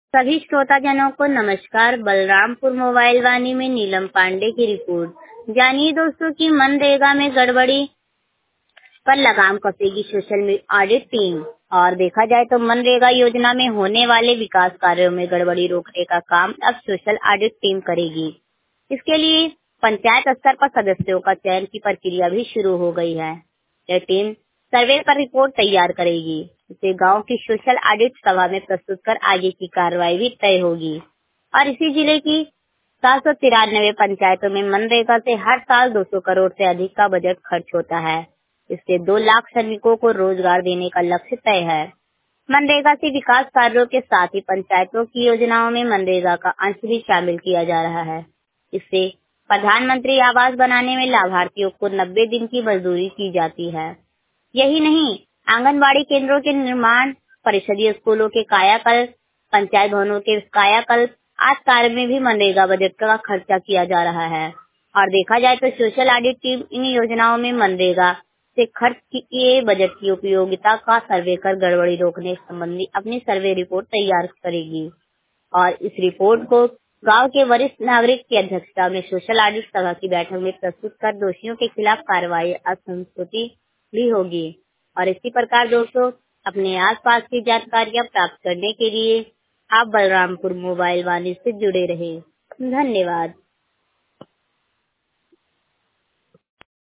सभी श्रोताजनों को नमस्कार। बलरामपुर मोबाइल वाणी में नीलम पांडे की रिपोर्ट। जानिए दोस्तों कि मनरेगा में गड़बड़ी पर लगाम कसेगी सोशल ऑडिट टीम। और देखा जाए तो मनरेगा योजना में होने वाले विकास कार्यों में गड़बड़ी रोकने का काम अब सोशल ऑडिट टीम करेगी। इसके लिए पंचायत स्तर पर सदस्यों का चयन की प्रक्रिया भी शुरू हो गई है। यह टीम सर्वे पर रिपोर्ट तैयार करेगी। इसे गांव की सोशल ऑडिट सभा में प्रस्तुत कर आगे की कार्रवाई भी तय होगी। और इसी जिले की 793 पंचायतों में मनरेगा से हर साल 200 करोड़ से अधिक का बजट खर्च होता है। इससे 2 लाख श्रमिकों को रोजगार देने का लक्ष्य तय है। मनरेगा से विकास कार्यों के साथ ही पंचायतों की योजनाओं में मनरेगा का अंश भी शामिल किया जा रहा है। इससे प्रधानमंत्री आवास बनाने में लाभार्थियों को 90 दिन की मजदूरी की जाती है। यही नहीं, आंगनबाड़ी केंद्रों के निर्माण, परिषदीय स्कूलों के कायाकल्प, पंचायत भवनों के कायाकल्प आदि कार्य में भी मनरेगा बजट का खर्चा किया जा रहा है। और देखा जाए तो सोशल ऑडिट टीम इन योजनाओं में मनरेगा से खर्च किए बजट की उपयोगिता का सर्वे कर गड़बड़ी रोकने संबंधी अपनी सर्वे रिपोर्ट तैयार करेगी। और इस रिपोर्ट को गांव के वरिष्ठ नागरिक की अध्यक्षता में सोशल ऑडिट सभा की बैठक में प्रस्तुत कर दोषियों के खिलाफ कार्रवाई संस्तुति भी होगी। और इसी प्रकार दोस्तों, अपने आसपास की जानकारियां प्राप्त करने के लिए आप बलरामपुर मोबाइल वाणी से जुड़े रहे। धन्यवाद।